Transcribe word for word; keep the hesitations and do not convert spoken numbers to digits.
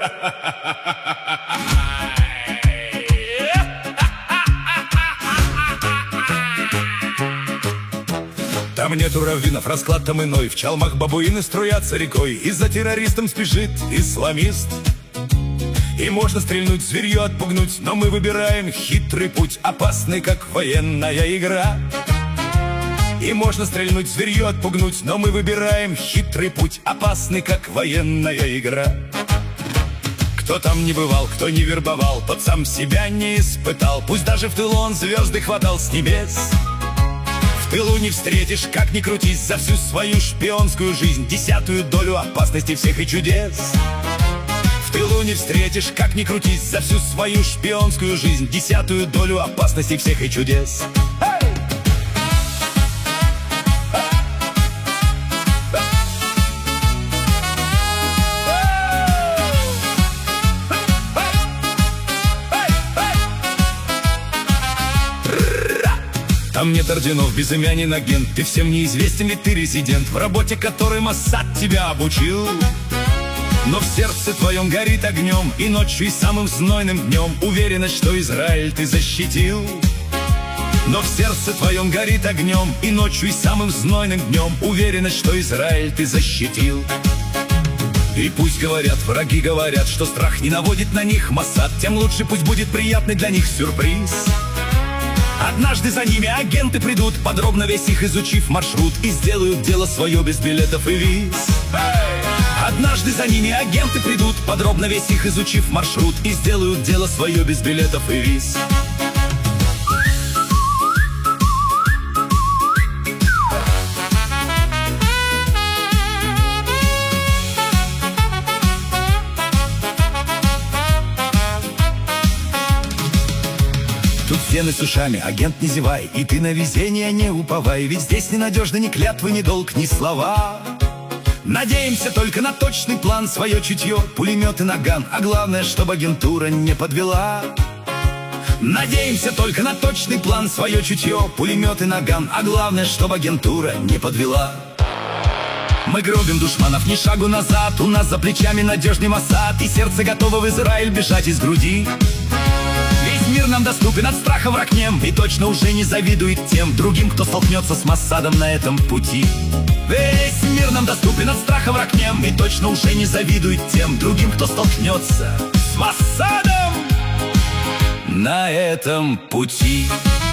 Там нету раввинов, расклад там иной. В чалмах бабуины струятся рекой, и за террористом спешит исламист. И можно стрельнуть, зверье отпугнуть, но мы выбираем хитрый путь, опасный, как военная игра. И можно стрельнуть, зверье отпугнуть, но мы выбираем хитрый путь, опасный, как военная игра. Кто там не бывал, кто не вербовал, тот сам себя не испытал. Пусть даже в тылу он звезды хватал с небес. В тылу не встретишь, как ни крутись, за всю свою шпионскую жизнь десятую долю опасности всех и чудес. В тылу не встретишь, как ни крутись, за всю свою шпионскую жизнь десятую долю опасности всех и чудес. Там нет орденов, безымянен агент, ты всем неизвестен, ведь ты резидент, в работе которой Моссад тебя обучил. Но в сердце твоем горит огнем, и ночью, и самым знойным днем уверенность, что Израиль ты защитил. Но в сердце твоем горит огнем, и ночью, и самым знойным днем уверенность, что Израиль ты защитил. И пусть говорят, враги говорят, что страх не наводит на них Моссад, тем лучше пусть будет приятный для них сюрприз. Однажды за ними агенты придут, подробно весь их изучив маршрут, и сделают дело свое без билетов и виз. Однажды за ними агенты придут, подробно весь их изучив маршрут, и сделают дело свое без билетов и виз. Тут стены с ушами, агент не зевай, и ты на везение не уповай, ведь здесь не надежны ни клятвы, ни долг, ни слова. Надеемся только на точный план, свое чутье, пулемет и наган, а главное, чтобы агентура не подвела. Надеемся только на точный план, свое чутье, пулемет и наган, а главное, чтобы агентура не подвела. Мы гробим душманов, ни шагу назад, у нас за плечами надежный Моссад, и сердце готово в Израиль бежать из груди. Весь мир нам доступен, от страха враг нем, и точно уже не завидует тем другим, кто столкнется с Моссадом на этом пути. Весь мир нам доступен, от страха враг нем, и точно уже не завидует тем другим, кто столкнется с Моссадом на этом пути.